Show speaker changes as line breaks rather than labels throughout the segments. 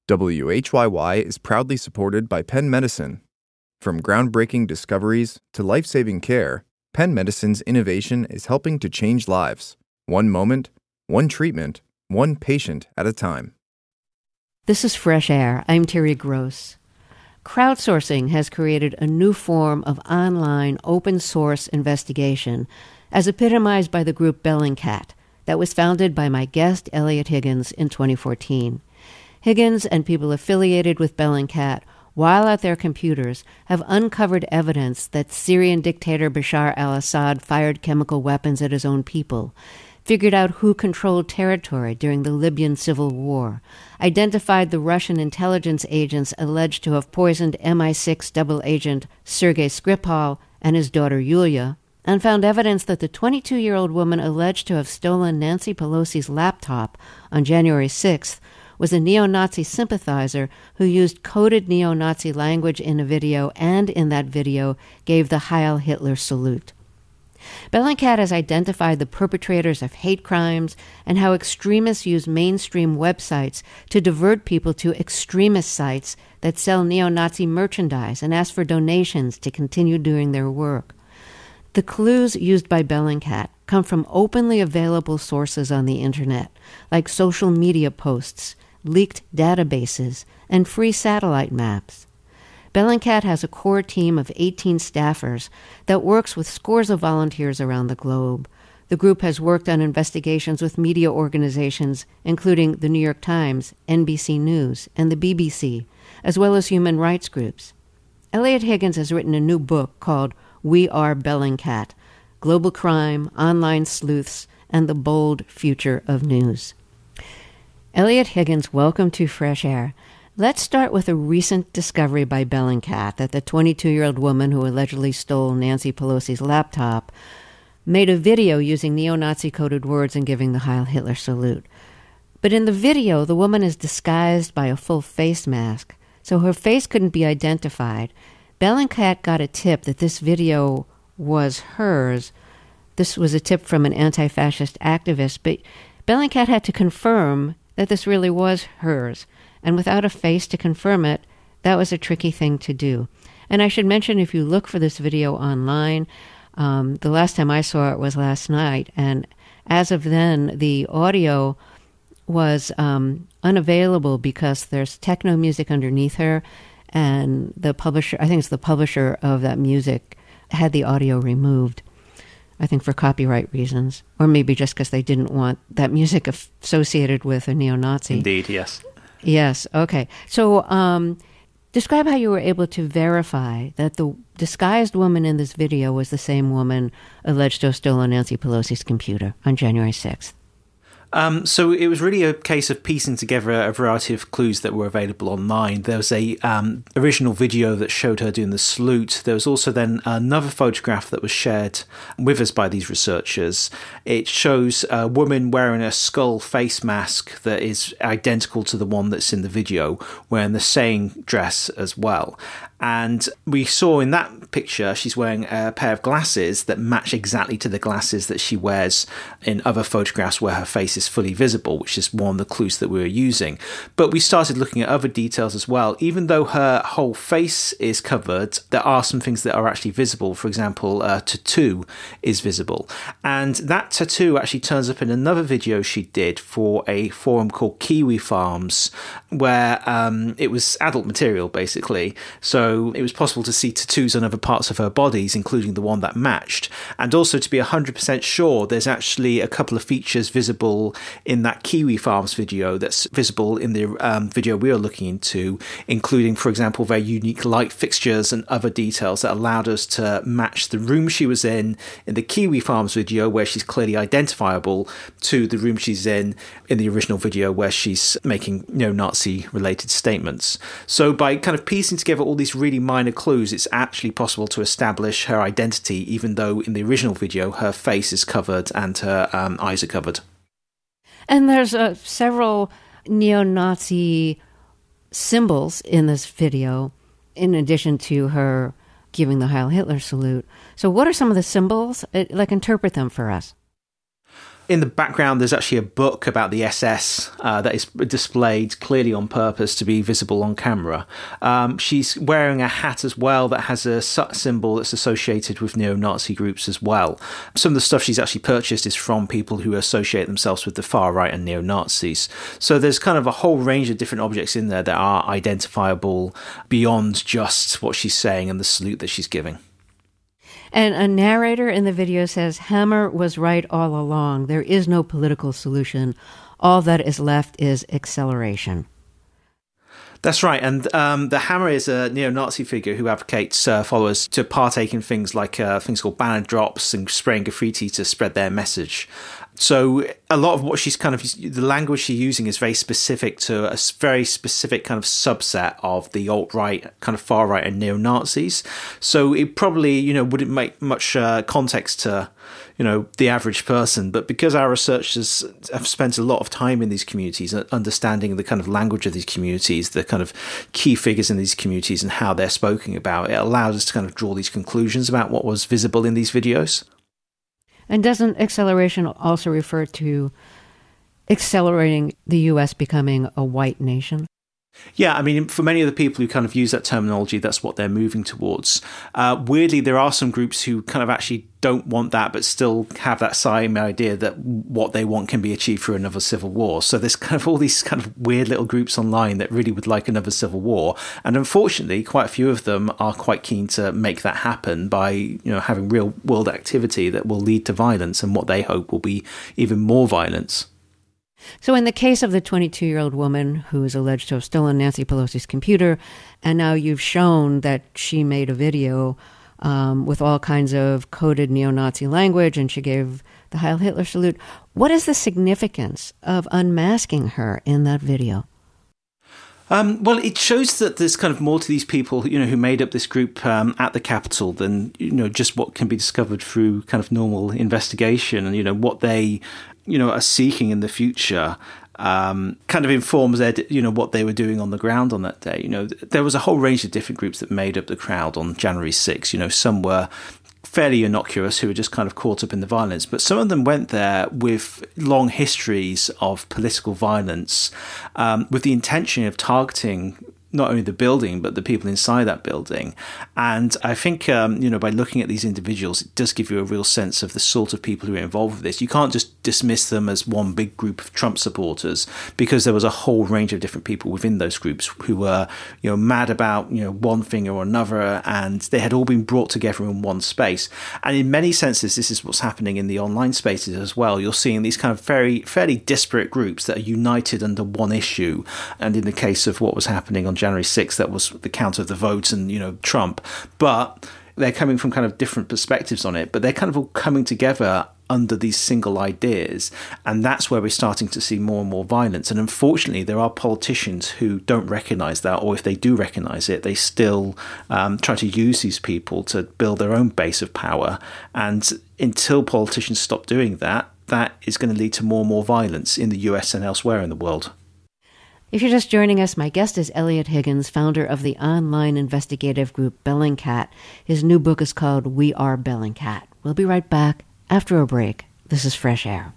WHYY is proudly supported by Penn Medicine. From groundbreaking discoveries to life-saving care, Penn Medicine's innovation is helping to change lives. One moment, one treatment, one patient at a time.
This is Fresh Air. I'm Terry Gross. Crowdsourcing has created a new form of online open-source investigation, as epitomized by the group Bellingcat, that was founded by my guest Eliot Higgins in 2014. Higgins and people affiliated with Bellingcat, while at their computers, have uncovered evidence that Syrian dictator Bashar al-Assad fired chemical weapons at his own people, figured out who controlled territory during the Libyan civil war, identified the Russian intelligence agents alleged to have poisoned MI6 double agent Sergei Skripal and his daughter Yulia, and found evidence that the 22-year-old woman alleged to have stolen Nancy Pelosi's laptop on January 6th was a neo-Nazi sympathizer who used coded neo-Nazi language in a video, and in that video gave the Heil Hitler salute. Bellingcat has identified the perpetrators of hate crimes and how extremists use mainstream websites to divert people to extremist sites that sell neo-Nazi merchandise and ask for donations to continue doing their work. The clues used by Bellingcat come from openly available sources on the internet, like social media posts, leaked databases, and free satellite maps. Bellingcat has a core team of 18 staffers that works with scores of volunteers around the globe. The group has worked on investigations with media organizations, including the New York Times, NBC News, and the BBC, as well as human rights groups. Eliot Higgins has written a new book called We Are Bellingcat: Global Crime, Online Sleuths, and the Bold Future of News. Eliot Higgins, welcome to Fresh Air. Let's start with a recent discovery by Bellingcat that the 22-year-old woman who allegedly stole Nancy Pelosi's laptop made a video using neo-Nazi coded words and giving the Heil Hitler salute. But in the video, the woman is disguised by a full face mask, so her face couldn't be identified. Bellingcat got a tip that this video was hers. This was a tip from an anti-fascist activist, but Bellingcat had to confirm that this really was hers. And without a face to confirm it, that was a tricky thing to do. And I should mention, if you look for this video online, the last time I saw it was last night, and as of then, the audio was unavailable because there's techno music underneath her, and the publisher, I think it's the publisher of that music, had the audio removed, I think for copyright reasons, or maybe just because they didn't want that music associated with a neo-Nazi.
Indeed, yes.
Yes, okay. So describe how you were able to verify that the disguised woman in this video was the same woman alleged to have stolen Nancy Pelosi's computer on January 6th.
So it was really a case of piecing together a variety of clues that were available online. There was a original video that showed her doing the salute. There was also then another photograph that was shared with us by these researchers. It shows a woman wearing a skull face mask that is identical to the one that's in the video, wearing the same dress as well. And we saw in that picture she's wearing a pair of glasses that match exactly to the glasses that she wears in other photographs where her face is fully visible, which is one of the clues that we were using. But we started looking at other details as well. Even though her whole face is covered, there are some things that are actually visible. For example, a tattoo is visible. And that tattoo actually turns up in another video she did for a forum called Kiwi Farms, where it was adult material, basically. So it was possible to see tattoos on other parts of her bodies, including the one that matched. And also, to be 100% sure, there's actually a couple of features visible in that Kiwi Farms video that's visible in the video we were looking into, including, for example, very unique light fixtures and other details that allowed us to match the room she was in the Kiwi Farms video, where she's clearly identifiable, to the room she's in the original video where she's making Nazi related statements. So by kind of piecing together all these really minor clues, it's actually possible to establish her identity, even though in the original video her face is covered and her eyes are covered.
And there's several neo-Nazi symbols in this video, in addition to her giving the Heil Hitler salute. So what are some of the symbols? Interpret them for us.
In the background, there's actually a book about the SS that is displayed clearly on purpose to be visible on camera. She's wearing a hat as well that has a symbol that's associated with neo-Nazi groups as well. Some of the stuff she's actually purchased is from people who associate themselves with the far right and neo-Nazis. So there's kind of a whole range of different objects in there that are identifiable beyond just what she's saying and the salute that she's giving.
And a narrator in the video says, Hammer was right all along. There is no political solution. All that is left is acceleration.
That's right. And the Hammer is a neo-Nazi figure who advocates followers to partake in things like things called banner drops and spraying graffiti to spread their message. So a lot of what she's the language she's using is very specific to a very specific kind of subset of the alt-right, kind of far-right and neo-Nazis. So it probably, wouldn't make much context to, the average person. But because our researchers have spent a lot of time in these communities, understanding the kind of language of these communities, the kind of key figures in these communities and how they're spoken about, it allows us to kind of draw these conclusions about what was visible in these videos.
And doesn't acceleration also refer to accelerating the U.S. becoming a white nation?
Yeah, I mean, for many of the people who kind of use that terminology, that's what they're moving towards. Weirdly, there are some groups who kind of actually don't want that, but still have that same idea that what they want can be achieved through another civil war. So there's kind of all these kind of weird little groups online that really would like another civil war. And unfortunately, quite a few of them are quite keen to make that happen by, having real world activity that will lead to violence and what they hope will be even more violence.
So in the case of the 22-year-old woman who is alleged to have stolen Nancy Pelosi's computer, and now you've shown that she made a video with all kinds of coded neo-Nazi language, and she gave the Heil Hitler salute. What is the significance of unmasking her in that video?
Well, it shows that there's kind of more to these people, who made up this group at the Capitol than, just what can be discovered through kind of normal investigation and, what they, are seeking in the future. Kind of informs what they were doing on the ground on that day. There was a whole range of different groups that made up the crowd on January 6th. Some were fairly innocuous who were just kind of caught up in the violence, but some of them went there with long histories of political violence, with the intention of targeting not only the building, but the people inside that building. And I think, by looking at these individuals, it does give you a real sense of the sort of people who are involved with this. You can't just dismiss them as one big group of Trump supporters, because there was a whole range of different people within those groups who were, mad about, one thing or another, and they had all been brought together in one space. And in many senses, this is what's happening in the online spaces as well. You're seeing these kind of fairly disparate groups that are united under one issue. And in the case of what was happening on January 6th, that was the count of the votes and, Trump. But they're coming from kind of different perspectives on it, but they're kind of all coming together under these single ideas. And that's where we're starting to see more and more violence. And unfortunately, there are politicians who don't recognize that, or if they do recognize it, they still try to use these people to build their own base of power. And until politicians stop doing that, that is going to lead to more and more violence in the US and elsewhere in the world.
If you're just joining us, my guest is Eliot Higgins, founder of the online investigative group Bellingcat. His new book is called We Are Bellingcat. We'll be right back after a break. This is Fresh Air.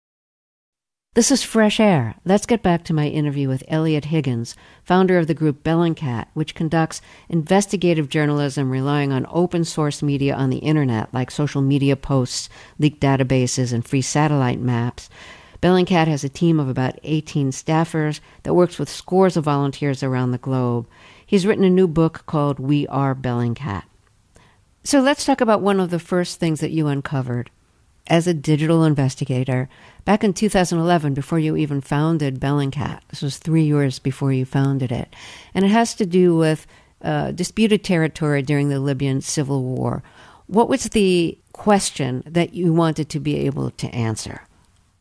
This is Fresh Air. Let's get back to my interview with Eliot Higgins, founder of the group Bellingcat, which conducts investigative journalism relying on open source media on the internet, like social media posts, leaked databases, and free satellite maps. Bellingcat has a team of about 18 staffers that works with scores of volunteers around the globe. He's written a new book called We Are Bellingcat. So let's talk about one of the first things that you uncovered as a digital investigator back in 2011, before you even founded Bellingcat. This was 3 years before you founded it. And it has to do with disputed territory during the Libyan civil war. What was the question that you wanted to be able to answer?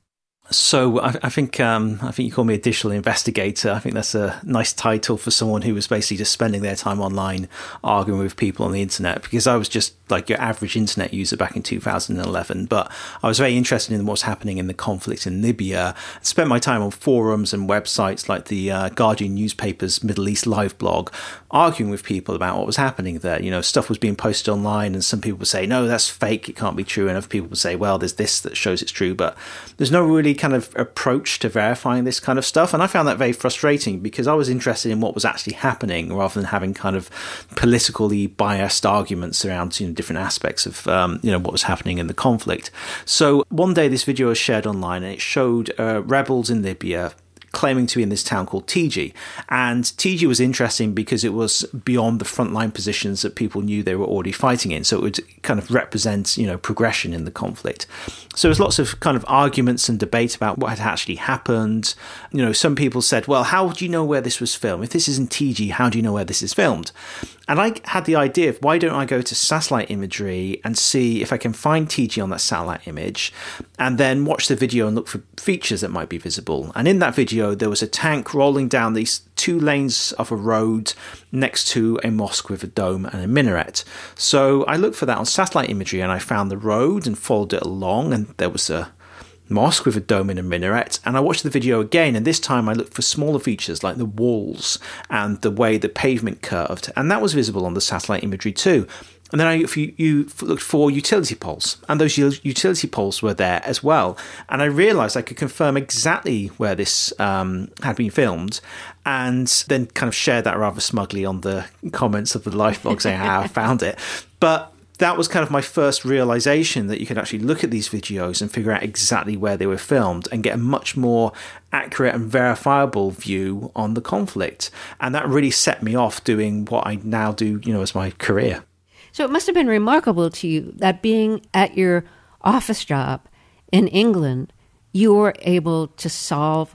So I think you call me a digital investigator. I think that's a nice title for someone who was basically just spending their time online arguing with people on the internet, because I was just like your average internet user back in 2011. But I was very interested in what's happening in the conflict in Libya. I spent my time on forums and websites like the Guardian newspaper's Middle East Live blog, arguing with people about what was happening there. You know, stuff was being posted online and some people would say, no, that's fake, it can't be true. And other people would say, well, there's this that shows it's true. But there's no really kind of approach to verifying this kind of stuff. And I found that very frustrating because I was interested in what was actually happening rather than having kind of politically biased arguments around, you know, different aspects of, what was happening in the conflict. So one day this video was shared online and it showed rebels in Libya claiming to be in this town called Tiji. And Tiji was interesting because it was beyond the frontline positions that people knew they were already fighting in. So it would kind of represent, you know, progression in the conflict. So there was lots of kind of arguments and debate about what had actually happened. You know, some people said, well, how do you know where this was filmed? If this isn't Tiji, how do you know where this is filmed? And I had the idea of why don't I go to satellite imagery and see if I can find Tiji on that satellite image and then watch the video and look for features that might be visible. And in that video, there was a tank rolling down these 2 lanes of a road next to a mosque with a dome and a minaret. So I looked for that on satellite imagery and I found the road and followed it along, and there was a mosque with a dome and a minaret. And I watched the video again, and this time I looked for smaller features like the walls and the way the pavement curved, and that was visible on the satellite imagery too. And then you looked for utility poles, and those utility poles were there as well. And I realised I could confirm exactly where this had been filmed, and then kind of shared that rather smugly on the comments of the live blog saying how I found it. But that was kind of my first realization that you could actually look at these videos and figure out exactly where they were filmed and get a much more accurate and verifiable view on the conflict. And that really set me off doing what I now do, you know, as my career.
So it must have been remarkable to you that being at your office job in England, you were able to solve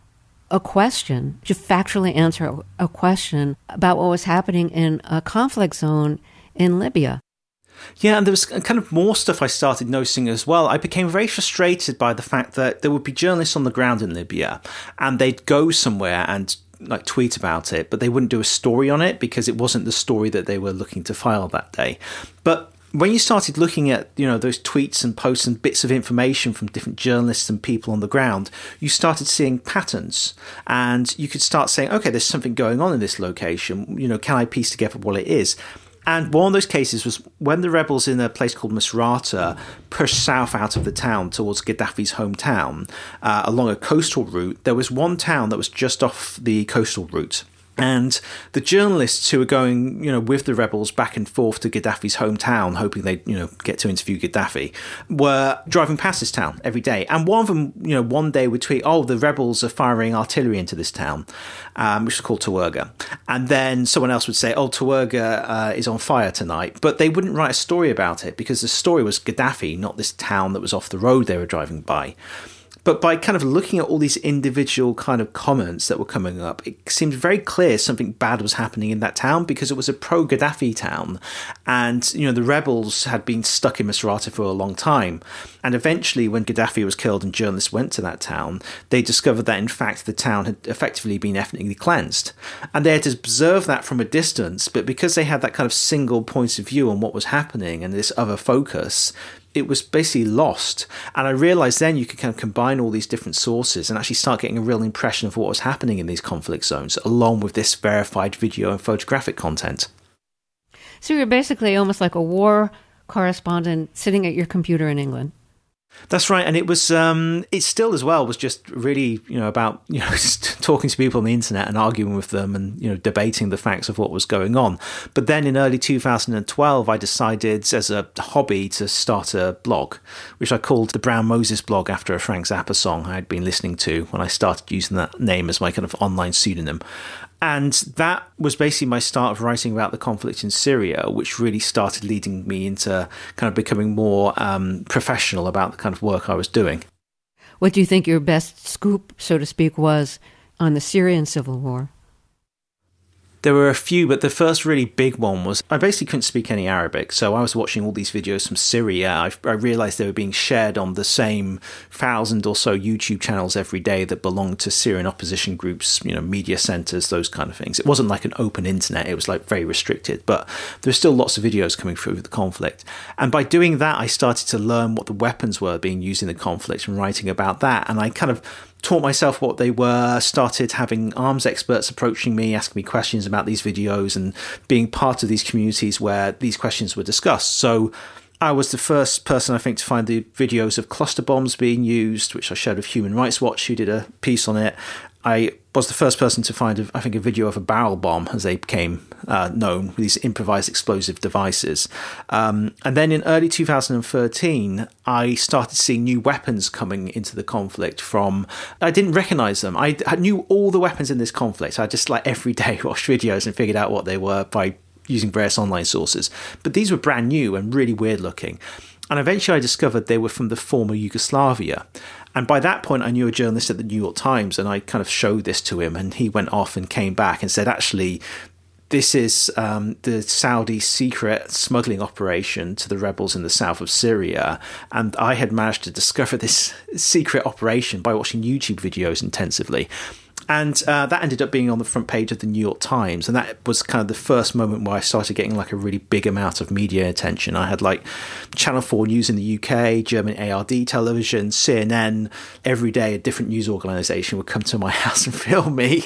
a question, to factually answer a question about what was happening in a conflict zone in Libya.
Yeah, and there was kind of more stuff I started noticing as well. I became very frustrated by the fact that there would be journalists on the ground in Libya and they'd go somewhere and like tweet about it, but they wouldn't do a story on it because it wasn't the story that they were looking to file that day. But when you started looking at, you know, those tweets and posts and bits of information from different journalists and people on the ground, you started seeing patterns, and you could start saying, okay, there's something going on in this location. You know, can I piece together what it is? And one of those cases was when the rebels in a place called Misrata pushed south out of the town towards Gaddafi's hometown along a coastal route. There was one town that was just off the coastal route. And the journalists who were going, you know, with the rebels back and forth to Gaddafi's hometown, hoping they'd, you know, get to interview Gaddafi, were driving past this town every day. And one of them, you know, one day would tweet, oh, the rebels are firing artillery into this town, which is called Tawerga. And then someone else would say, oh, Tawerga is on fire tonight. But they wouldn't write a story about it because the story was Gaddafi, not this town that was off the road they were driving by. But by kind of looking at all these individual kind of comments that were coming up, it seemed very clear something bad was happening in that town because it was a pro-Gaddafi town. And, you know, the rebels had been stuck in Misrata for a long time. And eventually, when Gaddafi was killed and journalists went to that town, they discovered that, in fact, the town had effectively been ethnically cleansed. And they had to observe that from a distance. But because they had that kind of single point of view on what was happening and this other focus, it was basically lost. And I realized then you could kind of combine all these different sources and actually start getting a real impression of what was happening in these conflict zones, along with this verified video and photographic content.
So you're basically almost like a war correspondent sitting at your computer in England.
That's right, and it was it still as well was just really, you know, about, you know, just talking to people on the internet and arguing with them and, you know, debating the facts of what was going on. But then in early 2012 I decided as a hobby to start a blog, which I called the Brown Moses blog after a Frank Zappa song I had been listening to when I started using that name as my kind of online pseudonym. And that was basically my start of writing about the conflict in Syria, which really started leading me into kind of becoming more professional about the kind of work I was doing.
What do you think your best scoop, so to speak, was on the Syrian civil war?
There were a few, but the first really big one was I basically couldn't speak any Arabic, so I was watching all these videos from Syria. I realized they were being shared on the same 1,000 or so YouTube channels every day that belonged to Syrian opposition groups, media centers, those kind of things. It wasn't like an open internet, it was like very restricted, but there's still lots of videos coming through the conflict. And by doing that, I started to learn what the weapons were being used in the conflict and writing about that. And I kind of taught myself what they were, started having arms experts approaching me, asking me questions about these videos and being part of these communities where these questions were discussed. So I was the first person, I think, to find the videos of cluster bombs being used, which I shared with Human Rights Watch, who did a piece on it. I was the first person to find, I think, a video of a barrel bomb, as they became known, with these improvised explosive devices. And then in early 2013, I started seeing new weapons coming into the conflict I didn't recognize them. I knew all the weapons in this conflict. I just every day watched videos and figured out what they were by using various online sources. But these were brand new and really weird looking. And eventually I discovered they were from the former Yugoslavia. And by that point, I knew a journalist at the New York Times, and I kind of showed this to him, and he went off and came back and said, actually, this is the Saudi secret smuggling operation to the rebels in the south of Syria. And I had managed to discover this secret operation by watching YouTube videos intensively. And that ended up being on the front page of the New York Times. And that was kind of the first moment where I started getting a really big amount of media attention. I had Channel 4 News in the UK, German ARD television, CNN. Every day a different news organisation would come to my house and film me.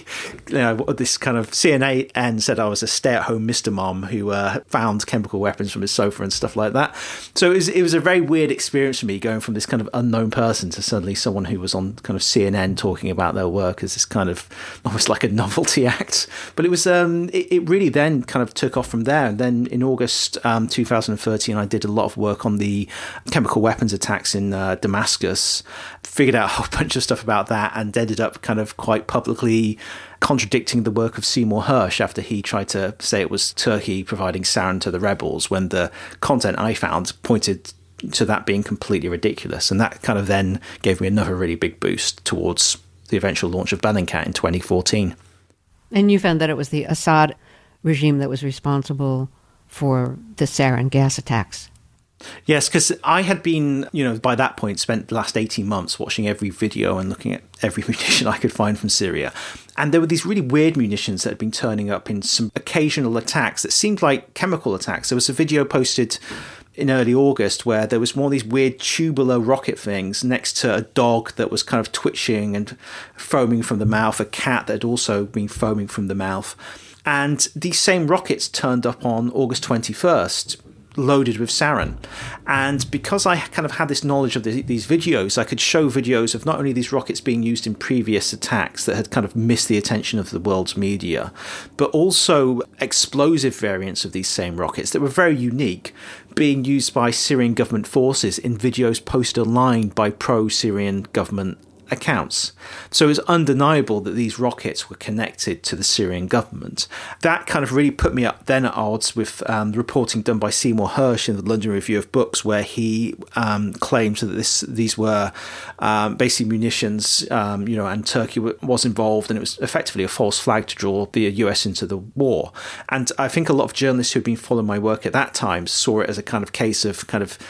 This kind of CNN said I was a stay-at-home Mr. Mom who found chemical weapons from his sofa and stuff like that. So it was a very weird experience for me, going from this kind of unknown person to suddenly someone who was on kind of CNN talking about their work as this kind of almost like a novelty act. But it was it really then kind of took off from there. And then in August 2013, I did a lot of work on the chemical weapons attacks in Damascus, figured out a whole bunch of stuff about that, and ended up kind of quite publicly contradicting the work of Seymour Hersh after he tried to say it was Turkey providing sarin to the rebels, when the content I found pointed to that being completely ridiculous. And that kind of then gave me another really big boost towards the eventual launch of Bellingcat in 2014.
And you found that it was the Assad regime that was responsible for the sarin gas attacks.
Yes, because I had been, by that point, spent the last 18 months watching every video and looking at every munition I could find from Syria. And there were these really weird munitions that had been turning up in some occasional attacks that seemed like chemical attacks. There was a video posted in early August where there was one of these weird tubular rocket things next to a dog that was kind of twitching and foaming from the mouth, a cat that had also been foaming from the mouth. And these same rockets turned up on August 21st, loaded with sarin. And because I kind of had this knowledge of these videos, I could show videos of not only these rockets being used in previous attacks that had kind of missed the attention of the world's media, but also explosive variants of these same rockets that were very unique, being used by Syrian government forces in videos posted online by pro-Syrian government accounts. So it was undeniable that these rockets were connected to the Syrian government. That kind of really put me up then at odds with the reporting done by Seymour Hersh in the London Review of Books, where he claimed that these were basically munitions, and Turkey was involved, and it was effectively a false flag to draw the US into the war. And I think a lot of journalists who had been following my work at that time saw it as a kind of case of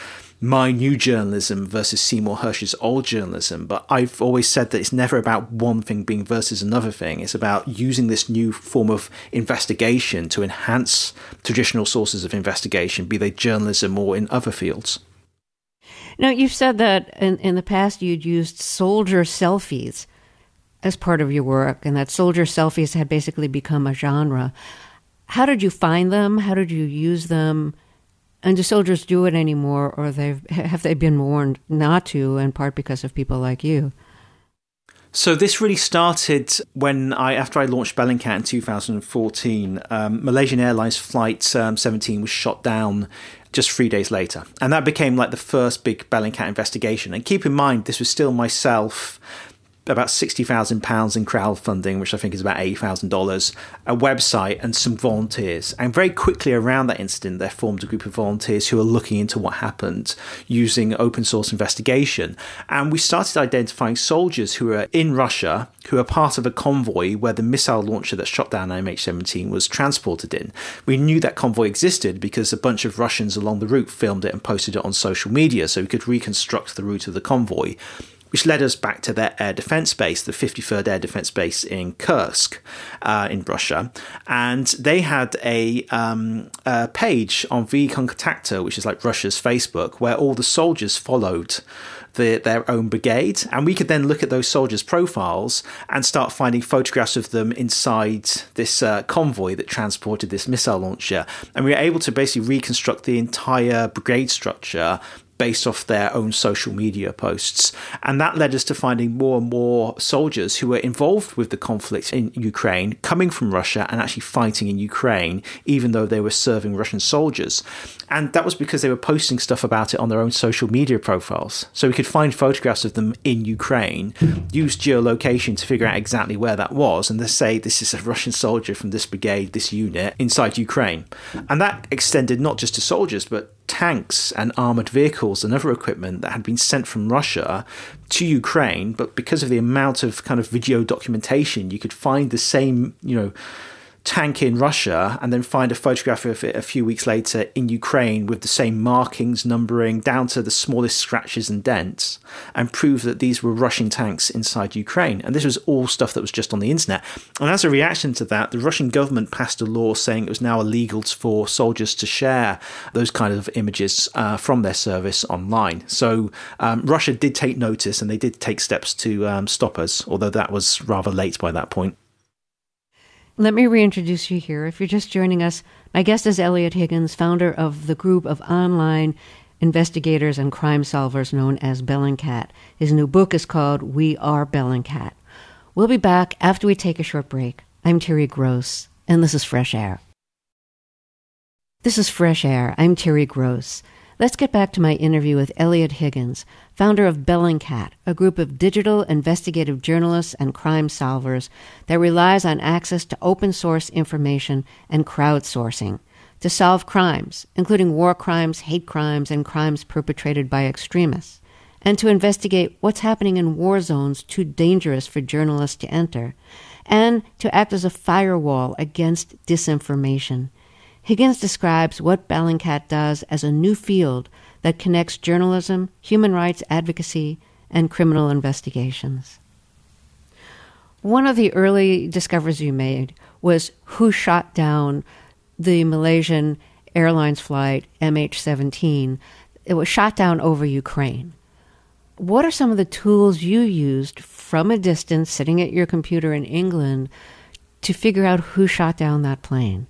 my new journalism versus Seymour Hersh's old journalism. But I've always said that it's never about one thing being versus another thing. It's about using this new form of investigation to enhance traditional sources of investigation, be they journalism or in other fields.
Now, you've said that in the past you'd used soldier selfies as part of your work, and that soldier selfies had basically become a genre. How did you find them? How did you use them? And do soldiers do it anymore, or have they been warned not to, in part because of people like you?
So this really started when after I launched Bellingcat in 2014, Malaysian Airlines Flight 17 was shot down just 3 days later. And that became the first big Bellingcat investigation. And keep in mind, this was still myself about £60,000 in crowdfunding, which I think is about $80,000, a website and some volunteers. And very quickly around that incident, they formed a group of volunteers who are looking into what happened using open source investigation. And we started identifying soldiers who were in Russia, who are part of a convoy where the missile launcher that shot down MH17 was transported in. We knew that convoy existed because a bunch of Russians along the route filmed it and posted it on social media, so we could reconstruct the route of the convoy, which led us back to their air defense base, the 53rd Air Defense Base in Kursk in Russia. And they had a page on VKontakte, which is like Russia's Facebook, where all the soldiers followed their own brigade. And we could then look at those soldiers' profiles and start finding photographs of them inside this convoy that transported this missile launcher. And we were able to basically reconstruct the entire brigade structure based off their own social media posts. And that led us to finding more and more soldiers who were involved with the conflict in Ukraine, coming from Russia and actually fighting in Ukraine, even though they were serving Russian soldiers. And that was because they were posting stuff about it on their own social media profiles. So we could find photographs of them in Ukraine, use geolocation to figure out exactly where that was, and then say this is a Russian soldier from this brigade, this unit, inside Ukraine. And that extended not just to soldiers, but tanks and armoured vehicles and other equipment that had been sent from Russia to Ukraine. But because of the amount of kind of video documentation, you could find the same, tank in Russia and then find a photograph of it a few weeks later in Ukraine with the same markings, numbering, down to the smallest scratches and dents, and prove that these were Russian tanks inside Ukraine. And this was all stuff that was just on the internet. And as a reaction to that, the Russian government passed a law saying it was now illegal for soldiers to share those kind of images from their service online. So Russia did take notice, and they did take steps to stop us, although that was rather late by that point.
Let me reintroduce you here. If you're just joining us, my guest is Eliot Higgins, founder of the group of online investigators and crime solvers known as Bellingcat. His new book is called We Are Bellingcat. We'll be back after we take a short break. I'm Terry Gross, and this is Fresh Air. This is Fresh Air. I'm Terry Gross. Let's get back to my interview with Eliot Higgins, founder of Bellingcat, a group of digital investigative journalists and crime solvers that relies on access to open source information and crowdsourcing to solve crimes, including war crimes, hate crimes, and crimes perpetrated by extremists, and to investigate what's happening in war zones too dangerous for journalists to enter, and to act as a firewall against disinformation. Higgins describes what Bellingcat does as a new field that connects journalism, human rights advocacy, and criminal investigations. One of the early discoveries you made was who shot down the Malaysian Airlines flight MH17. It was shot down over Ukraine. What are some of the tools you used from a distance, sitting at your computer in England, to figure out who shot down that plane?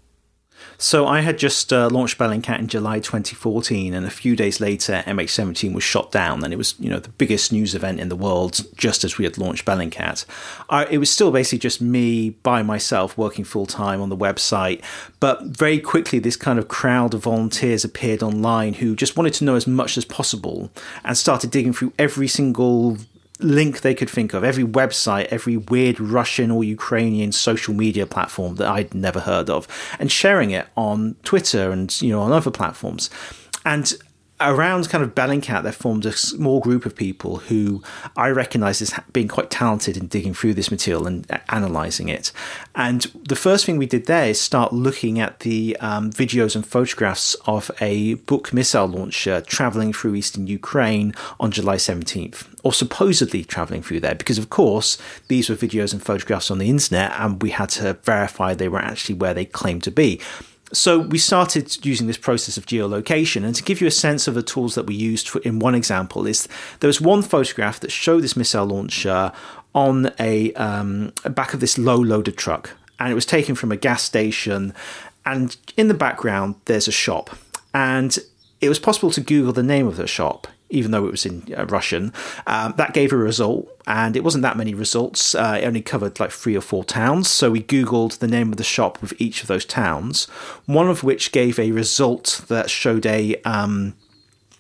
So I had just launched Bellingcat in July 2014, and a few days later, MH17 was shot down, and it was, the biggest news event in the world just as we had launched Bellingcat. It was still basically just me by myself working full time on the website, but very quickly this kind of crowd of volunteers appeared online who just wanted to know as much as possible and started digging through every single link they could think of, every website, every weird Russian or Ukrainian social media platform that I'd never heard of, and sharing it on Twitter and on other platforms. And around kind of Bellingcat, there formed a small group of people who I recognise as being quite talented in digging through this material and analysing it. And the first thing we did there is start looking at the videos and photographs of a Buk missile launcher travelling through eastern Ukraine on July 17th, or supposedly travelling through there, because of course these were videos and photographs on the internet, and we had to verify they were actually where they claimed to be. So we started using this process of geolocation, and to give you a sense of the tools that we used in one example is there was one photograph that showed this missile launcher on a back of this low loaded truck, and it was taken from a gas station, and in the background there's a shop, and it was possible to Google the name of the shop, even though it was in Russian. That gave a result, and it wasn't that many results. It only covered like 3 or 4 towns. So we Googled the name of the shop with each of those towns, one of which gave a result that showed a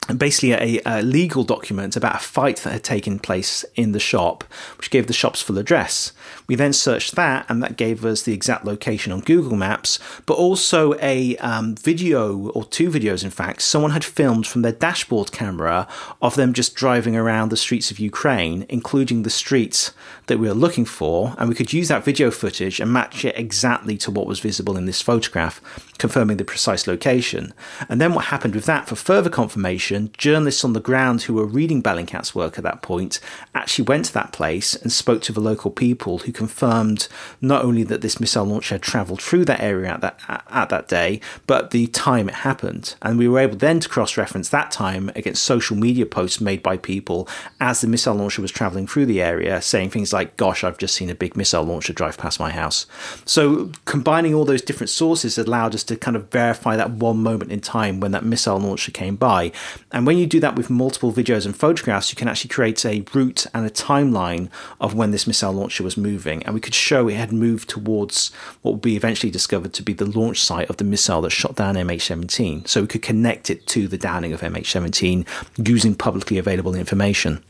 basically a legal document about a fight that had taken place in the shop, which gave the shop's full address. We then searched that, and that gave us the exact location on Google Maps, but also a video, or two videos in fact, someone had filmed from their dashboard camera of them just driving around the streets of Ukraine, including the streets that we were looking for, and we could use that video footage and match it exactly to what was visible in this photograph, confirming the precise location. And then what happened with that, for further confirmation, journalists on the ground who were reading Bellingcat's work at that point actually went to that place and spoke to the local people, who confirmed not only that this missile launcher had travelled through that area at that day, but the time it happened. And we were able then to cross-reference that time against social media posts made by people as the missile launcher was travelling through the area, saying things like, "Gosh, I've just seen a big missile launcher drive past my house." So combining all those different sources allowed us to kind of verify that one moment in time when that missile launcher came by. And when you do that with multiple videos and photographs, you can actually create a route and a timeline of when this missile launcher was moving. And we could show it had moved towards what would be eventually discovered to be the launch site of the missile that shot down MH17. So we could connect it to the downing of MH17 using publicly available information.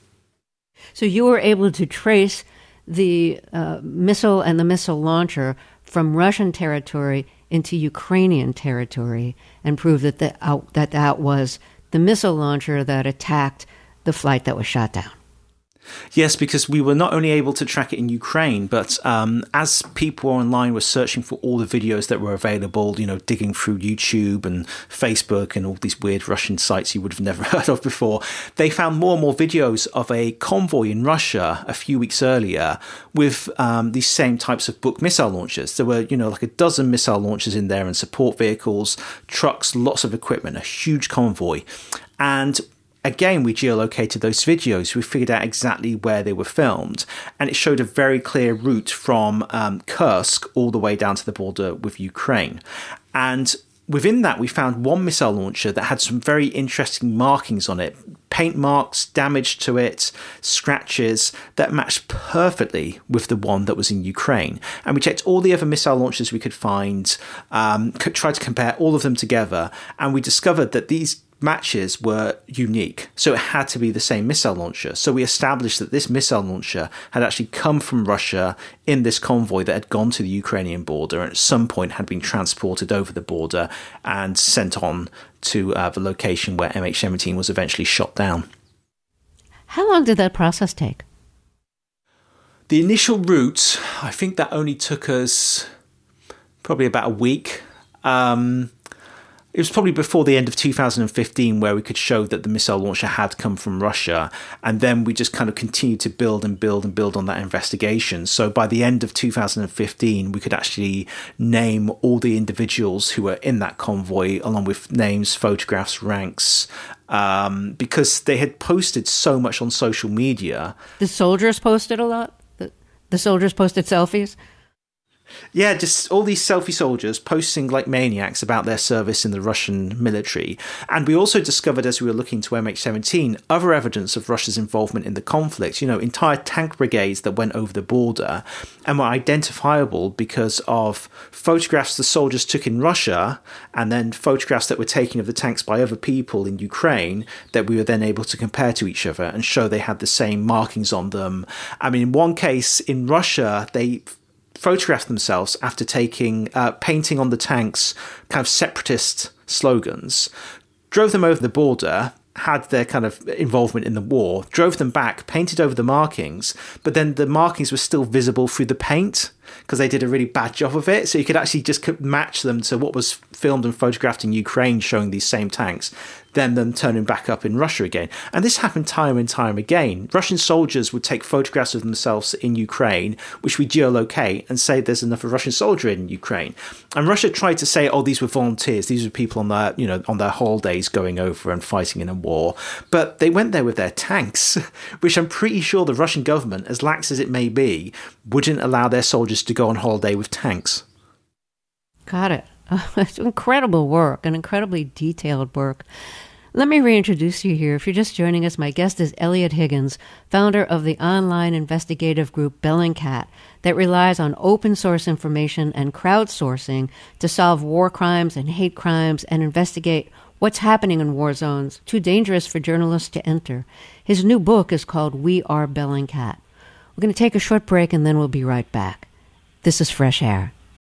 So you were able to trace the missile and the missile launcher from Russian territory into Ukrainian territory and prove that that was the missile launcher that attacked the flight that was shot down.
Yes, because we were not only able to track it in Ukraine, but as people online were searching for all the videos that were available, digging through YouTube and Facebook and all these weird Russian sites you would have never heard of before, they found more and more videos of a convoy in Russia a few weeks earlier with these same types of Buk missile launchers. There were, like a dozen missile launchers in there and support vehicles, trucks, lots of equipment, a huge convoy. And again, we geolocated those videos. We figured out exactly where they were filmed, and it showed a very clear route from Kursk all the way down to the border with Ukraine. And within that, we found one missile launcher that had some very interesting markings on it, paint marks, damage to it, scratches that matched perfectly with the one that was in Ukraine. And we checked all the other missile launchers we could find, tried to compare all of them together, and we discovered that these matches were unique. So it had to be the same missile launcher. So we established that this missile launcher had actually come from Russia in this convoy that had gone to the Ukrainian border and at some point had been transported over the border and sent on to the location where MH17 was eventually shot down.
How long did that process take?
The initial route, I think that only took us probably about a week. It was probably before the end of 2015 where we could show that the missile launcher had come from Russia. And then we just kind of continued to build and build and build on that investigation. So by the end of 2015, we could actually name all the individuals who were in that convoy, along with names, photographs, ranks, because they had posted so much on social media.
The soldiers posted a lot? The soldiers posted selfies?
Yeah, just all these selfie soldiers posting like maniacs about their service in the Russian military. And we also discovered, as we were looking to MH17, other evidence of Russia's involvement in the conflict. Entire tank brigades that went over the border and were identifiable because of photographs the soldiers took in Russia and then photographs that were taken of the tanks by other people in Ukraine that we were then able to compare to each other and show they had the same markings on them. I mean, in one case in Russia, they photographed themselves after painting on the tanks kind of separatist slogans, drove them over the border, had their kind of involvement in the war, drove them back, painted over the markings, but then the markings were still visible through the paint because they did a really bad job of it. So you could actually just match them to what was filmed and photographed in Ukraine showing these same tanks, then them turning back up in Russia again. And this happened time and time again. Russian soldiers would take photographs of themselves in Ukraine, which we geolocate and say there's another Russian soldier in Ukraine. And Russia tried to say, these were volunteers. These were people on their holidays going over and fighting in a war. But they went there with their tanks, which I'm pretty sure the Russian government, as lax as it may be, wouldn't allow their soldiers to go on holiday with tanks.
Got it. It's incredible work, an incredibly detailed work. Let me reintroduce you here. If you're just joining us, my guest is Eliot Higgins, founder of the online investigative group Bellingcat that relies on open source information and crowdsourcing to solve war crimes and hate crimes and investigate what's happening in war zones, too dangerous for journalists to enter. His new book is called We Are Bellingcat. We're going to take a short break and then we'll be right back. This is Fresh Air.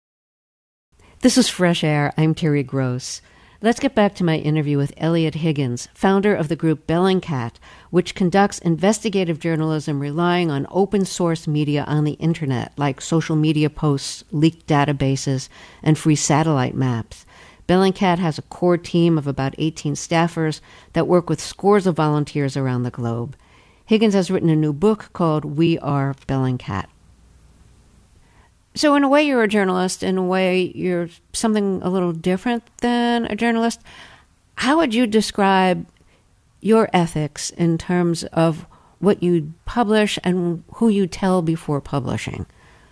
This is Fresh Air. I'm Terry Gross. Let's get back to my interview with Eliot Higgins, founder of the group Bellingcat, which conducts investigative journalism relying on open source media on the internet, like social media posts, leaked databases, and free satellite maps. Bellingcat has a core team of about 18 staffers that work with scores of volunteers around the globe. Higgins has written a new book called We Are Bellingcat. So in a way, you're a journalist. In a way, you're something a little different than a journalist. How would you describe your ethics in terms of what you publish and who you tell before publishing?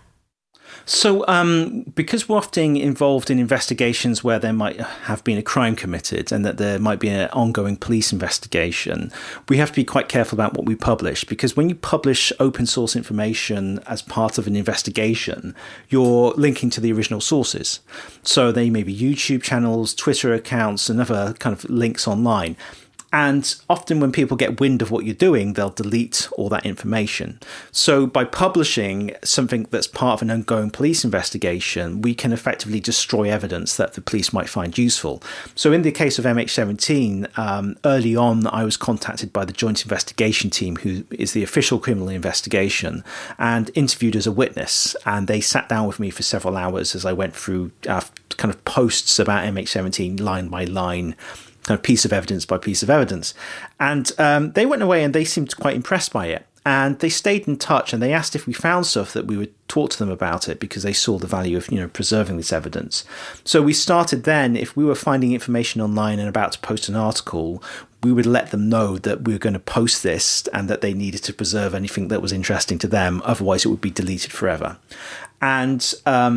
So because we're often involved in investigations where there might have been a crime committed and that there might be an ongoing police investigation, we have to be quite careful about what we publish, because when you publish open source information as part of an investigation, you're linking to the original sources. So they may be YouTube channels, Twitter accounts, and other kind of links online. And often when people get wind of what you're doing, they'll delete all that information. So by publishing something that's part of an ongoing police investigation, we can effectively destroy evidence that the police might find useful. So in the case of MH17, early on, I was contacted by the Joint Investigation Team, who is the official criminal investigation, and interviewed as a witness. And they sat down with me for several hours as I went through kind of posts about MH17 line by line, kind of piece of evidence by piece of evidence. And they went away and they seemed quite impressed by it. And they stayed in touch and they asked if we found stuff that we would talk to them about it, because they saw the value of, preserving this evidence. So we started then, if we were finding information online and about to post an article, we would let them know that we were going to post this and that they needed to preserve anything that was interesting to them. Otherwise, it would be deleted forever. And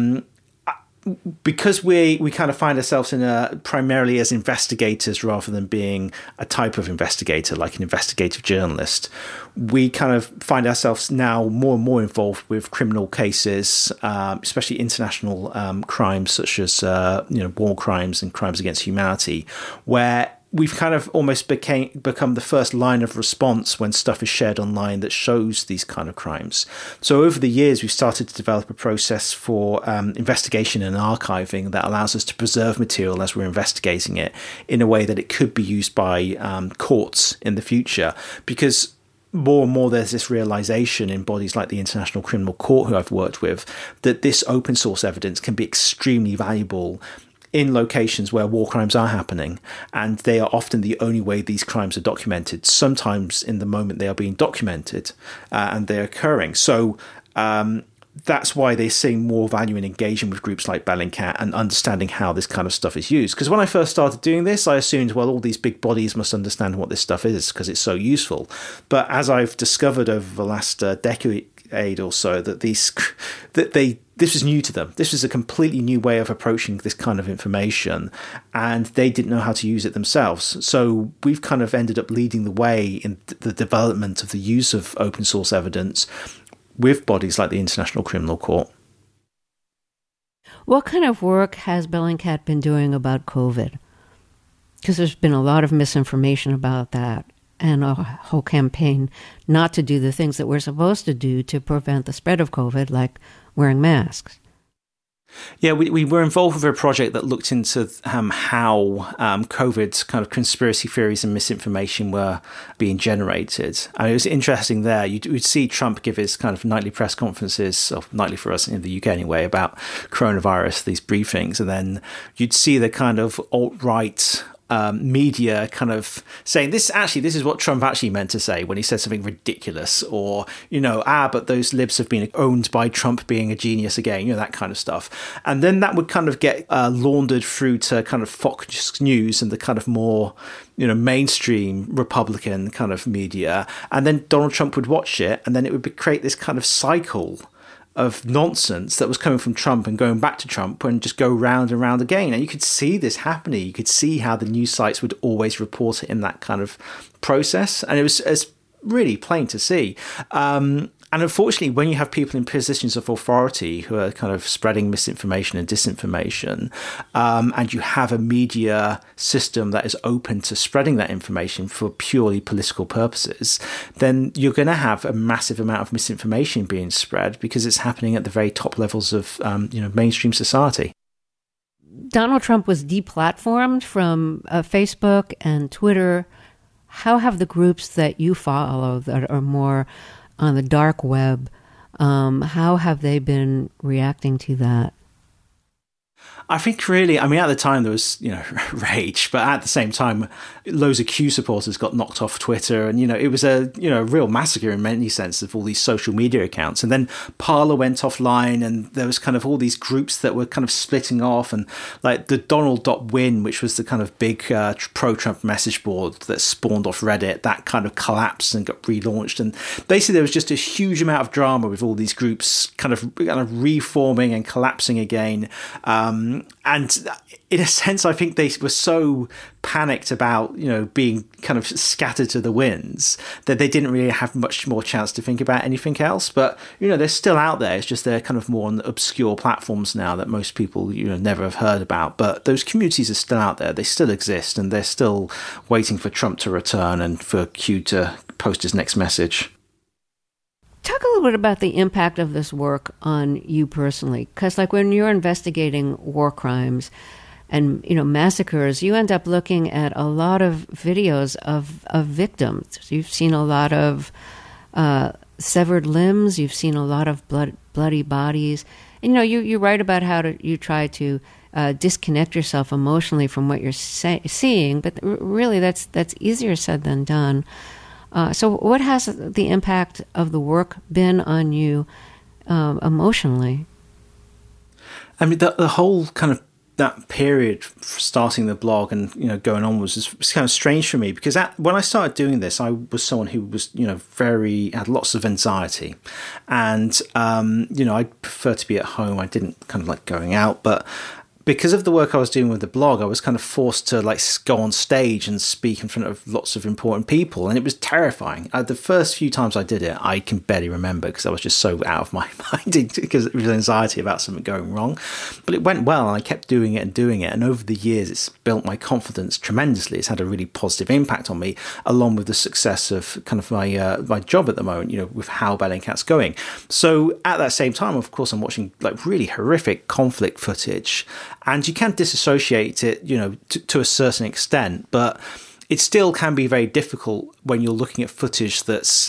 because we kind of find ourselves primarily as investigators rather than being a type of investigator, like an investigative journalist, we kind of find ourselves now more and more involved with criminal cases, especially international crimes such as war crimes and crimes against humanity, where we've kind of almost become the first line of response when stuff is shared online that shows these kind of crimes. So over the years, we've started to develop a process for investigation and archiving that allows us to preserve material as we're investigating it in a way that it could be used by courts in the future. Because more and more there's this realization in bodies like the International Criminal Court, who I've worked with, that this open source evidence can be extremely valuable in locations where war crimes are happening, and they are often the only way these crimes are documented. Sometimes in the moment they are being documented and they're occurring. So that's why they're seeing more value in engaging with groups like Bellingcat and understanding how this kind of stuff is used. Because when I first started doing this, I assumed, well, all these big bodies must understand what this stuff is because it's so useful. But as I've discovered over the last decade or so, that this was new to them. This was a completely new way of approaching this kind of information, and they didn't know how to use it themselves. So we've kind of ended up leading the way in the development of the use of open source evidence with bodies like the International Criminal Court.
What kind of work has Bellingcat been doing about COVID? Because there's been a lot of misinformation about that, and a whole campaign not to do the things that we're supposed to do to prevent the spread of COVID, like wearing masks.
Yeah, we were involved with a project that looked into how COVID's kind of conspiracy theories and misinformation were being generated. And it was interesting there. You'd see Trump give his kind of nightly press conferences, or nightly for us in the UK anyway, about coronavirus, these briefings. And then you'd see the kind of alt-right media kind of saying this is what Trump actually meant to say when he said something ridiculous, or but those libs have been owned by Trump being a genius again, that kind of stuff. And then that would kind of get laundered through to kind of Fox News and the kind of more mainstream Republican kind of media, and then Donald Trump would watch it, and then it would create this kind of cycle of nonsense that was coming from Trump and going back to Trump and just go round and round again. And you could see this happening. You could see how the news sites would always report it in that kind of process. And it's really plain to see. And And unfortunately, when you have people in positions of authority who are kind of spreading misinformation and disinformation, and you have a media system that is open to spreading that information for purely political purposes, then you're going to have a massive amount of misinformation being spread because it's happening at the very top levels of mainstream society.
Donald Trump was deplatformed from Facebook and Twitter. How have the groups that you follow that are more on the dark web, how have they been reacting to that?
I think really, I mean, at the time there was, rage, but at the same time, loads of Q supporters got knocked off Twitter, and, it was a real massacre in many senses of all these social media accounts. And then Parler went offline, and there was kind of all these groups that were kind of splitting off, and like the Donald.win, which was the kind of big pro-Trump message board that spawned off Reddit, that kind of collapsed and got relaunched. And basically there was just a huge amount of drama with all these groups kind of reforming and collapsing again. And in a sense, I think they were so panicked about, being kind of scattered to the winds that they didn't really have much more chance to think about anything else. But, they're still out there. It's just they're kind of more on obscure platforms now that most people, never have heard about. But those communities are still out there. They still exist, and they're still waiting for Trump to return and for Q to post his next message.
Talk a little bit about the impact of this work on you personally, because like when you're investigating war crimes and massacres, you end up looking at a lot of videos of victims. You've seen a lot of severed limbs. You've seen a lot of bloody bodies. And you write about how you try to disconnect yourself emotionally from what you're seeing, but really that's easier said than done. So what has the impact of the work been on you emotionally?
I mean, the whole kind of that period starting the blog and, going on was kind of strange for me because when I started doing this, I was someone who was, had lots of anxiety and, I prefer to be at home. I didn't kind of like going out, but because of the work I was doing with the blog, I was kind of forced to go on stage and speak in front of lots of important people. And it was terrifying. The first few times I did it, I can barely remember because I was just so out of my mind because it was anxiety about something going wrong. But it went well and I kept doing it. And over the years, it's built my confidence tremendously. It's had a really positive impact on me, along with the success of kind of my job at the moment, with how Bellingcat's going. So at that same time, of course, I'm watching really horrific conflict footage. And you can disassociate it, to a certain extent, but it still can be very difficult when you're looking at footage that's,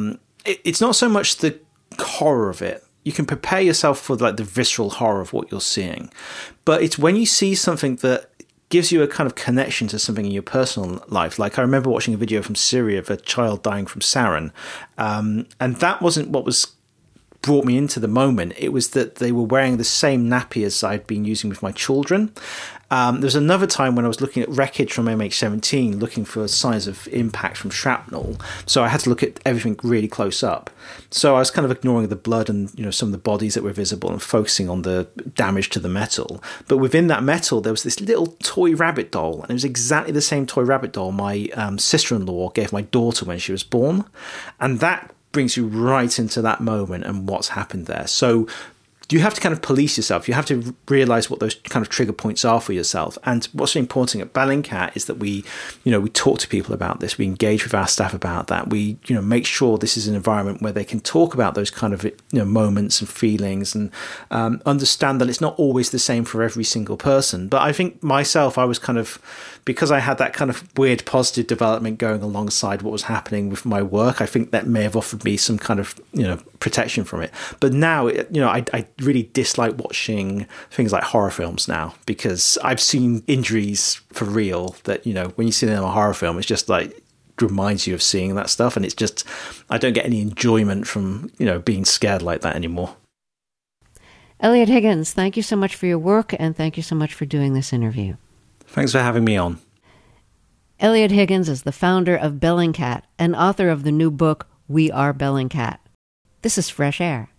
it's not so much the horror of it. You can prepare yourself for the visceral horror of what you're seeing. But it's when you see something that gives you a kind of connection to something in your personal life. Like I remember watching a video from Syria of a child dying from sarin. And that wasn't what was brought me into the moment. It was that they were wearing the same nappy as I'd been using with my children. There's another time when I was looking at wreckage from MH17, looking for signs of impact from shrapnel. So I had to look at everything really close up. So I was kind of ignoring the blood and some of the bodies that were visible and focusing on the damage to the metal. But within that metal, there was this little toy rabbit doll, and it was exactly the same toy rabbit doll my sister-in-law gave my daughter when she was born. And that brings you right into that moment and what's happened there. So you have to kind of police yourself. You have to realize what those kind of trigger points are for yourself. And what's really important at Bellingcat is that we talk to people about this. We engage with our staff about that. We, make sure this is an environment where they can talk about those kind of, moments and feelings and understand that it's not always the same for every single person. But I think myself, I was kind of, because I had that kind of weird positive development going alongside what was happening with my work, I think that may have offered me some kind of, protection from it. But now, I really dislike watching things like horror films now because I've seen injuries for real that, when you see them in a horror film, it's just reminds you of seeing that stuff. And it's just, I don't get any enjoyment from, being scared like that anymore.
Eliot Higgins, thank you so much for your work and thank you so much for doing this interview.
Thanks for having me on.
Eliot Higgins is the founder of Bellingcat and author of the new book, We Are Bellingcat. This is Fresh Air.